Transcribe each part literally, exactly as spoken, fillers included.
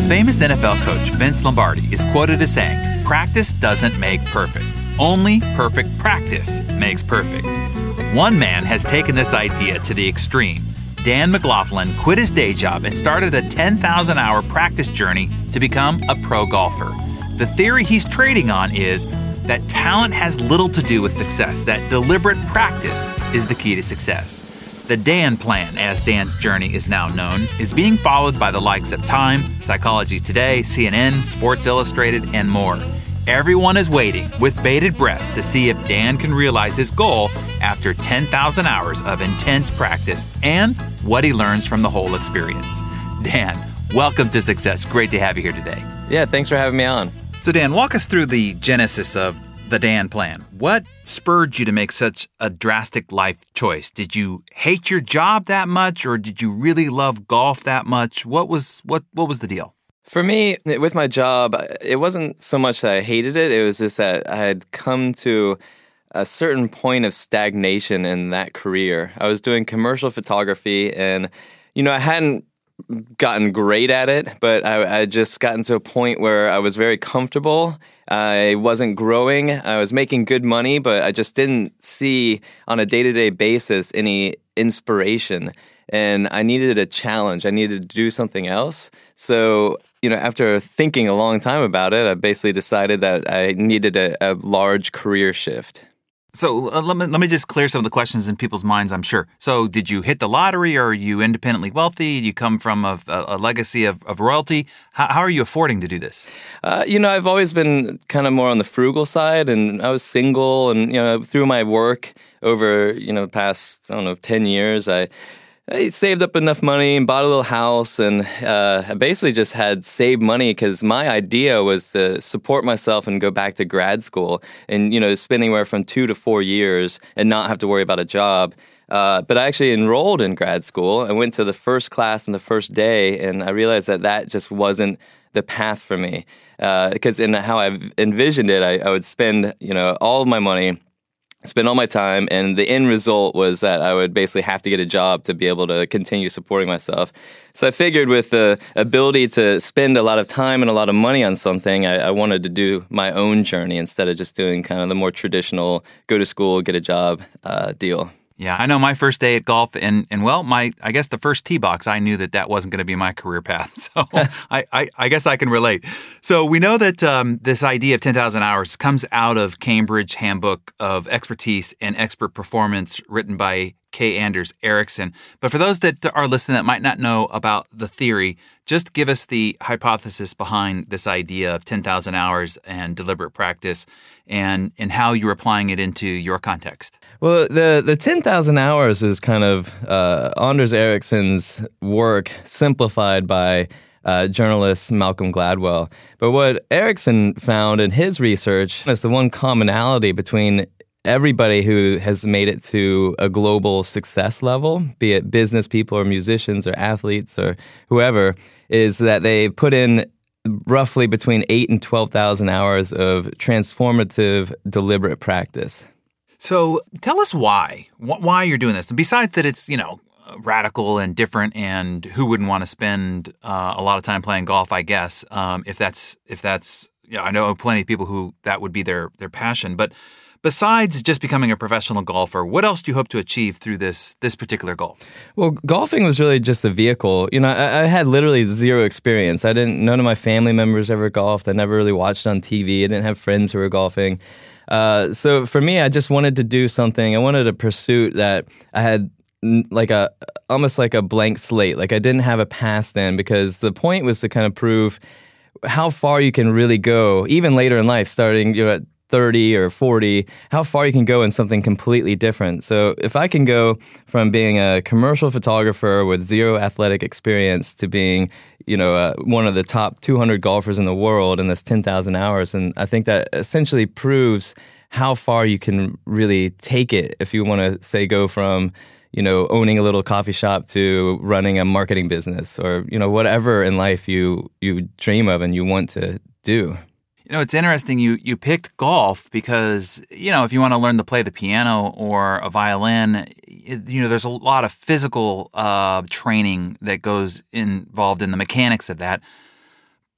Famous N F L coach Vince Lombardi is quoted as saying, "Practice doesn't make perfect. Only perfect practice makes perfect." One man has taken this idea to the extreme. Dan McLaughlin quit his day job and started a ten thousand hour practice journey to become a pro golfer. The theory he's trading on is that talent has little to do with success, that deliberate practice is the key to success. The Dan Plan, as Dan's journey is now known, is being followed by the likes of Time, Psychology Today, C N N, Sports Illustrated, and more. Everyone is waiting with bated breath to see if Dan can realize his goal after ten thousand hours of intense practice and what he learns from the whole experience. Dan, welcome to Success. Great to have you here today. Yeah, thanks for having me on. So Dan, walk us through the genesis of the Dan Plan. What spurred you to make such a drastic life choice? Did you hate your job that much, or did you really love golf that much? What was what what was the deal? For me, with my job, it wasn't so much that I hated it. It was just that I had come to a certain point of stagnation in that career. I was doing commercial photography, and you know, I hadn't gotten great at it, but I, I just gotten to a point where I was very comfortable. I wasn't growing. I was making good money, but I just didn't see on a day-to-day basis any inspiration. And I needed a challenge. I needed to do something else. So, you know, after thinking a long time about it, I basically decided that I needed a, a large career shift. So uh, let me let me just clear some of the questions in people's minds, I'm sure. So did you hit the lottery, or are you independently wealthy? Do you come from a, a legacy of, of royalty? How, how are you affording to do this? Uh, you know, I've always been kind of more on the frugal side, and I was single, and, you know, through my work over, you know, past, I don't know, ten years, I... I saved up enough money and bought a little house, and uh, I basically just had saved money because my idea was to support myself and go back to grad school and, you know, spend anywhere from two to four years and not have to worry about a job. Uh, but I actually enrolled in grad school. I went to the first class on the first day, and I realized that that just wasn't the path for me. Uh, because in how I envisioned it, I, I would spend, you know, all of my money, spend all my time, and the end result was that I would basically have to get a job to be able to continue supporting myself. So I figured with the ability to spend a lot of time and a lot of money on something, I, I wanted to do my own journey instead of just doing kind of the more traditional go to school, get a job uh, deal. Yeah, I know my first day at golf, and, and well, my I guess the first tee box, I knew that that wasn't going to be my career path. So I, I, I guess I can relate. So we know that um, this idea of ten thousand hours comes out of Cambridge Handbook of Expertise and Expert Performance, written by K. Anders Ericsson. But for those that are listening that might not know about the theory, just give us the hypothesis behind this idea of ten thousand hours and deliberate practice, and, and how you're applying it into your context. Well, the, the ten thousand hours is kind of uh, Anders Ericsson's work simplified by uh, journalist Malcolm Gladwell. But what Ericsson found in his research is the one commonality between everybody who has made it to a global success level, be it business people or musicians or athletes or whoever, is that they put in roughly between eight and twelve thousand hours of transformative, deliberate practice. So tell us why, why you're doing this. Besides that it's, you know, radical and different, and who wouldn't want to spend uh, a lot of time playing golf, I guess, um, if that's, if that's, you know, I know plenty of people who that would be their, their passion. But besides just becoming a professional golfer, what else do you hope to achieve through this this particular goal? Well, golfing was really just a vehicle. You know, I, I had literally zero experience. I didn't. None of my family members ever golfed. I never really watched on T V. I didn't have friends who were golfing. Uh, so for me, I just wanted to do something. I wanted a pursuit that I had like a almost like a blank slate. Like I didn't have a past in, because the point was to kind of prove how far you can really go, even later in life, starting, you know, at thirty or forty, how far you can go in something completely different. So if I can go from being a commercial photographer with zero athletic experience to being, you know, uh, one of the top two hundred golfers in the world in this ten thousand hours, and I think that essentially proves how far you can really take it if you want to, say, go from, you know, owning a little coffee shop to running a marketing business, or, you know, whatever in life you you dream of and you want to do. You know, it's interesting you, you picked golf because, you know, if you want to learn to play the piano or a violin, you know, there's a lot of physical uh, training that goes involved in the mechanics of that.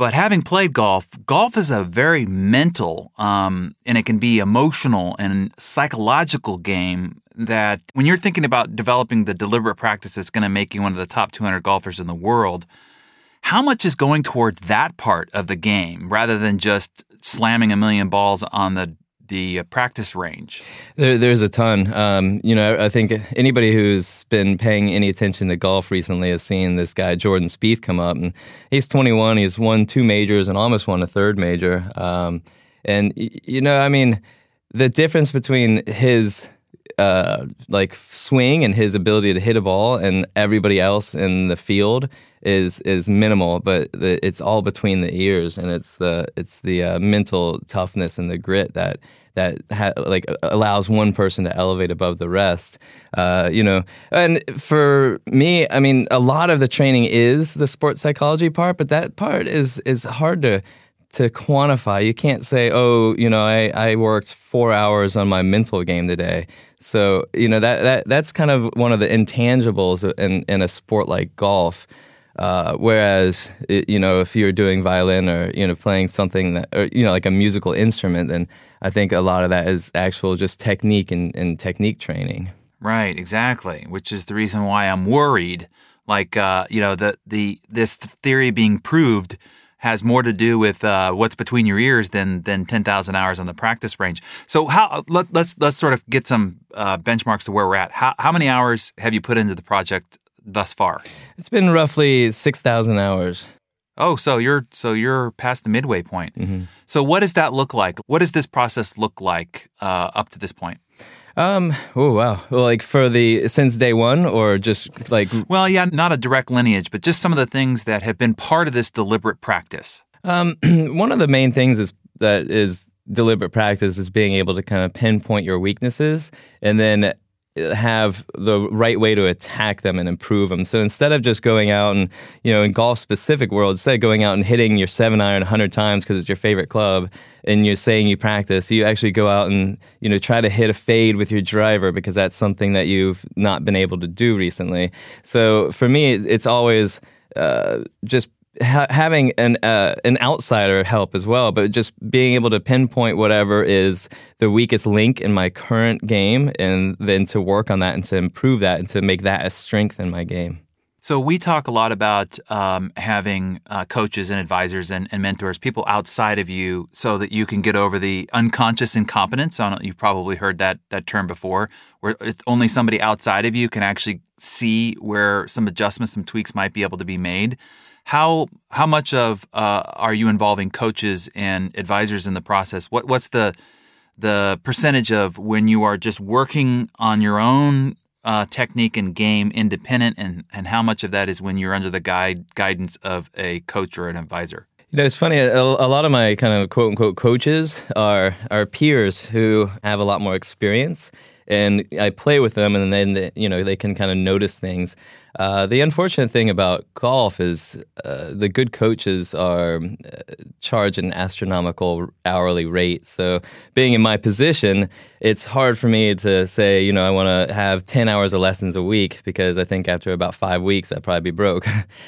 But having played golf, golf is a very mental, um, and it can be emotional and psychological game that when you're thinking about developing the deliberate practice that's going to make you one of the top two hundred golfers in the world, how much is going towards that part of the game rather than just slamming a million balls on the the practice range? There, there's a ton. Um, you know, I think anybody who's been paying any attention to golf recently has seen this guy, Jordan Spieth, come up. And he's twenty-one. He's won two majors and almost won a third major. Um, and, you know, I mean, the difference between his uh, like swing and his ability to hit a ball and everybody else in the field is is minimal, but the, it's all between the ears, and it's the it's the uh, mental toughness and the grit that that ha- like allows one person to elevate above the rest. Uh, you know, and for me, I mean, a lot of the training is the sports psychology part, but that part is is hard to to quantify. You can't say, oh, you know, I, I worked four hours on my mental game today. So, you know, that that that's kind of one of the intangibles in in a sport like golf. Uh, whereas, it, you know, if you're doing violin or, you know, playing something that, or, you know, like a musical instrument, then I think a lot of that is actual just technique and, and technique training. Right, exactly. Which is the reason why I'm worried. Like, uh, you know, the, the, this theory being proved has more to do with uh, what's between your ears than than ten thousand hours on the practice range. So how let, let's let's sort of get some uh, benchmarks to where we're at. How how many hours have you put into the project thus far? It's been roughly six thousand hours. Oh, so you're so you're past the midway point. Mm-hmm. So what does that look like? What does this process look like uh, up to this point? Um. Oh wow. Well, like for the since day one, or just like. Well, yeah, not a direct lineage, but just some of the things that have been part of this deliberate practice. Um. One of the main things is that is deliberate practice is being able to kind of pinpoint your weaknesses and then have the right way to attack them and improve them. So instead of just going out and, you know, in golf specific world, instead of going out and hitting your seven iron a hundred times because it's your favorite club and you're saying you practice, you actually go out and, you know, try to hit a fade with your driver because that's something that you've not been able to do recently. So for me, it's always uh, just Ha- having an uh, an outsider help as well, but just being able to pinpoint whatever is the weakest link in my current game and then to work on that and to improve that and to make that a strength in my game. So we talk a lot about um, having uh, coaches and advisors and, and mentors, people outside of you so that you can get over the unconscious incompetence. On, you've probably heard that that term before, where it's only somebody outside of you can actually see where some adjustments, some tweaks might be able to be made. How how much of uh, are you involving coaches and advisors in the process? What what's the the percentage of when you are just working on your own uh, technique and game independent, and, and how much of that is when you're under the guide guidance of a coach or an advisor? You know, it's funny. A, a lot of my kind of quote unquote coaches are are peers who have a lot more experience, and I play with them, and then they, you know they can kind of notice things. Uh, the unfortunate thing about golf is uh, the good coaches are uh, charge an astronomical hourly rate. So being in my position, it's hard for me to say, you know, I want to have ten hours of lessons a week because I think after about five weeks, I'd probably be broke.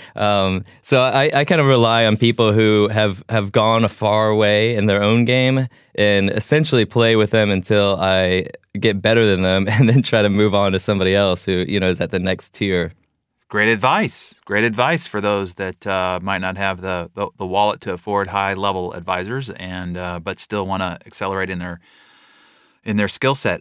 um, so I, I kind of rely on people who have, have gone a far way in their own game and essentially play with them until I get better than them and then try to move on to somebody else who, you know, is at the next tier. Great advice. Great advice for those that uh, might not have the, the, the wallet to afford high-level advisors, and uh, but still want to accelerate in their in their skill set.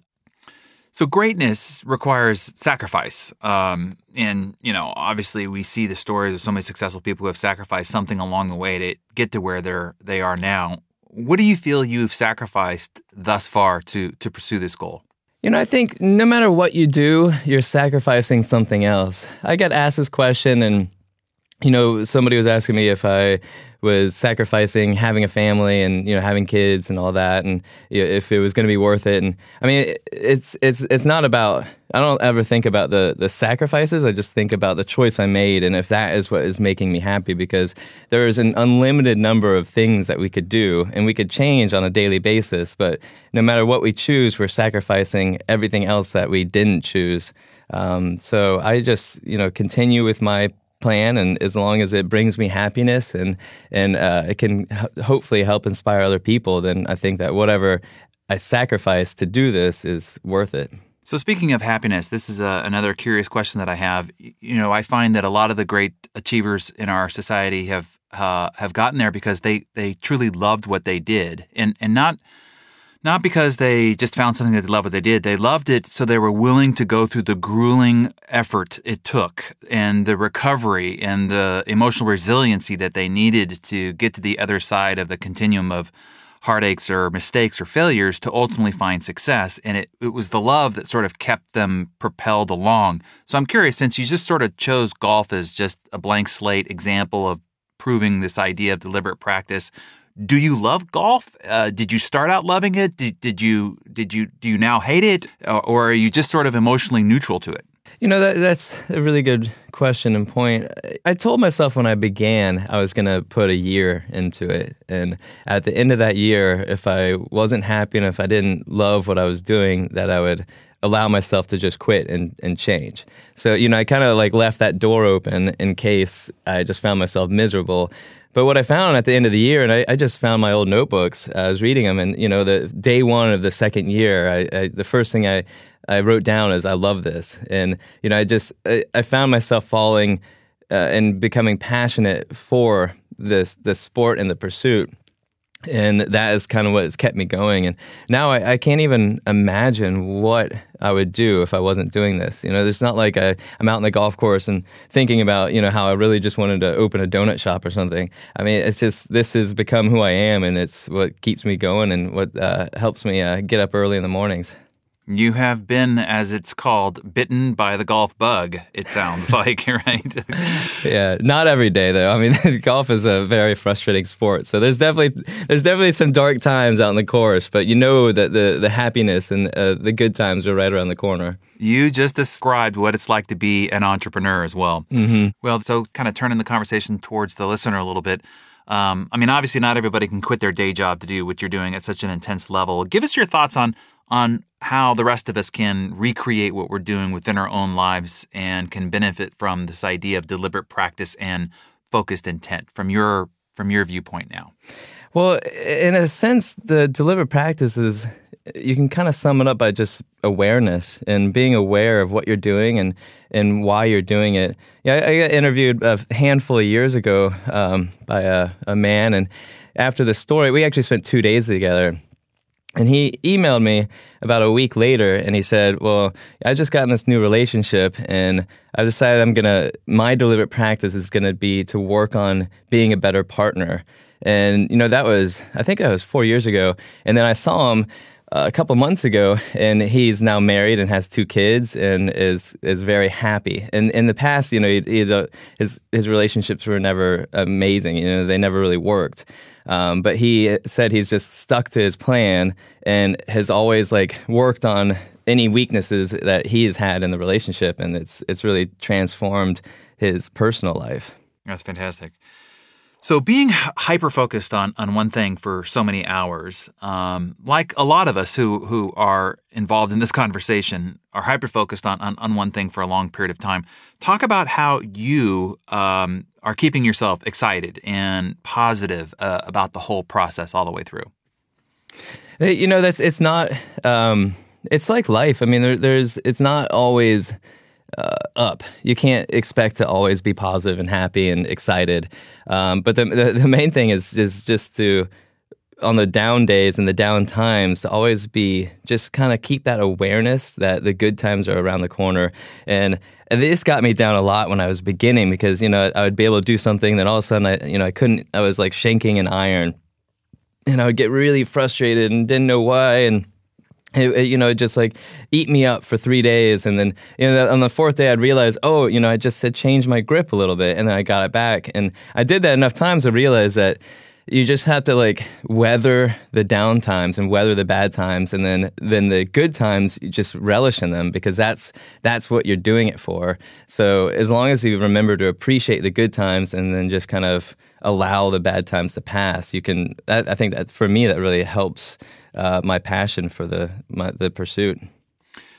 So greatness requires sacrifice, um, and you know, obviously, we see the stories of so many successful people who have sacrificed something along the way to get to where they're they are now. What do you feel you've sacrificed thus far to to pursue this goal? You know, I think no matter what you do, you're sacrificing something else. I got asked this question, and, you know, somebody was asking me if I was sacrificing having a family and, you know, having kids and all that, and you know, if it was going to be worth it. And I mean, it's it's it's not about, I don't ever think about the, the sacrifices. I just think about the choice I made and if that is what is making me happy, because there is an unlimited number of things that we could do and we could change on a daily basis. But no matter what we choose, we're sacrificing everything else that we didn't choose. Um, so I just, you know, continue with my plan, and as long as it brings me happiness and and uh, it can h- hopefully help inspire other people, then I think that whatever I sacrifice to do this is worth it. So speaking of happiness, this is a, another curious question that I have. You know, I find that a lot of the great achievers in our society have uh, have gotten there because they, they truly loved what they did, and and not not because they just found something that they loved what they did. They loved it so they were willing to go through the grueling effort it took and the recovery and the emotional resiliency that they needed to get to the other side of the continuum of heartaches or mistakes or failures to ultimately find success. And it, it was the love that sort of kept them propelled along. So I'm curious, since you just sort of chose golf as just a blank slate example of proving this idea of deliberate practice, do you love golf? Uh, did you start out loving it? Did, did you, did you, do you now hate it? Or, or are you just sort of emotionally neutral to it? You know, that, that's a really good question and point. I told myself when I began I was going to put a year into it. And at the end of that year, if I wasn't happy and if I didn't love what I was doing, that I would allow myself to just quit and, and change. So, you know, I kind of like left that door open in case I just found myself miserable. But what I found at the end of the year, and I, I just found my old notebooks, I was reading them, and, you know, the day one of the second year, I, I, the first thing I I wrote down is, I love this. And, you know, I just, I, I found myself falling uh, and becoming passionate for this, this sport and the pursuit. And that is kind of what has kept me going. And now I, I can't even imagine what I would do if I wasn't doing this. You know, it's not like I, I'm out in the golf course and thinking about, you know, how I really just wanted to open a donut shop or something. I mean, it's just, this has become who I am, and it's what keeps me going and what uh, helps me uh, get up early in the mornings. You have been, as it's called, bitten by the golf bug, it sounds like, right? Yeah, not every day, though. I mean, golf is a very frustrating sport. So there's definitely there's definitely some dark times out on the course, but you know that the, the happiness and uh, the good times are right around the corner. You just described what it's like to be an entrepreneur as well. Mm-hmm. Well, so kind of turning the conversation towards the listener a little bit. Um, I mean, obviously not everybody can quit their day job to do what you're doing at such an intense level. Give us your thoughts on on how the rest of us can recreate what we're doing within our own lives and can benefit from this idea of deliberate practice and focused intent from your from your viewpoint now. Well, in a sense, the deliberate practice is, you can kind of sum it up by just awareness and being aware of what you're doing and, and why you're doing it. Yeah, I, I got interviewed a handful of years ago um, by a, a man, and after the story, we actually spent two days together. And he emailed me about a week later, and he said, well, I just got in this new relationship, and I decided I'm going to, my deliberate practice is going to be to work on being a better partner. And, you know, that was, I think that was four years ago. And then I saw him uh, a couple months ago, and he's now married and has two kids and is is very happy. And in the past, you know, he, he, uh, his his relationships were never amazing. You know, they never really worked. Um, but he said he's just stuck to his plan and has always like worked on any weaknesses that he has had in the relationship, and it's it's really transformed his personal life. That's fantastic. So being hyper-focused on, on one thing for so many hours, um, like a lot of us who, who are involved in this conversation are hyper-focused on, on, on one thing for a long period of time. Talk about how you um, are keeping yourself excited and positive uh, about the whole process all the way through. You know, that's it's not, um, it's like life. I mean, there, there's, it's not always Uh, up. You can't expect to always be positive and happy and excited. Um, but the, the the main thing is is just to, on the down days and the down times, to always be, just kind of keep that awareness that the good times are around the corner. And, and this got me down a lot when I was beginning, because, you know, I would be able to do something, then all of a sudden, I, you know, I couldn't, I was like shanking an iron, and I would get really frustrated and didn't know why. And It, it, you know, it just like eat me up for three days. And then, you know, on the fourth day, I'd realize, oh, you know, I just had changed my grip a little bit, and then I got it back. And I did that enough times to realize that you just have to like weather the down times and weather the bad times. And then, then the good times, you just relish in them, because that's, that's what you're doing it for. So as long as you remember to appreciate the good times and then just kind of allow the bad times to pass, you can, I, I think that for me, that really helps Uh, my passion for the my, the pursuit.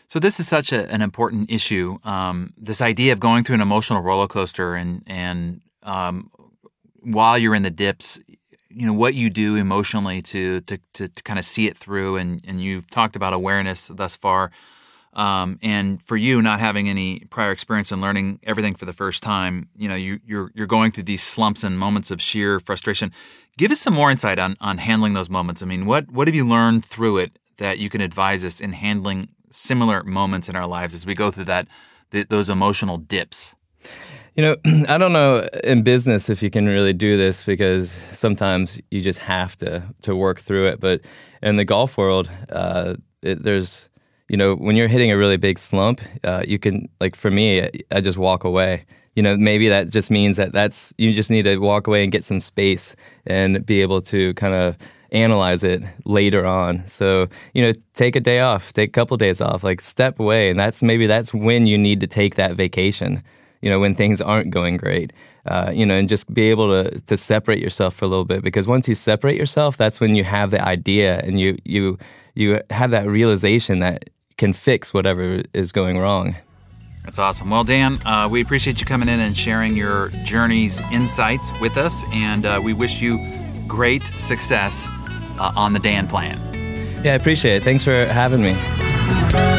So this is such a, an important issue. Um, this idea of going through an emotional roller coaster, and and um, while you're in the dips, you know, what you do emotionally to to to, to kind of see it through. And and you've talked about awareness thus far. Um, and for you, not having any prior experience and learning everything for the first time, you know, you, you're you're going through these slumps and moments of sheer frustration. Give us some more insight on on handling those moments. I mean, what what have you learned through it that you can advise us in handling similar moments in our lives as we go through that th- those emotional dips? You know, I don't know in business if you can really do this, because sometimes you just have to to work through it. But in the golf world, uh, it, there's You know, when you're hitting a really big slump, uh, you can, like for me, I just walk away. You know, maybe that just means that that's, you just need to walk away and get some space and be able to kind of analyze it later on. So, you know, take a day off, take a couple days off, like step away. And that's, maybe that's when you need to take that vacation, you know, when things aren't going great. Uh, you know, and just be able to to separate yourself for a little bit, because once you separate yourself, that's when you have the idea and you you you have that realization that can fix whatever is going wrong. That's awesome. Well, Dan, uh, we appreciate you coming in and sharing your journey's insights with us, and uh, we wish you great success uh, on the Dan Plan. Yeah, I appreciate it. Thanks for having me.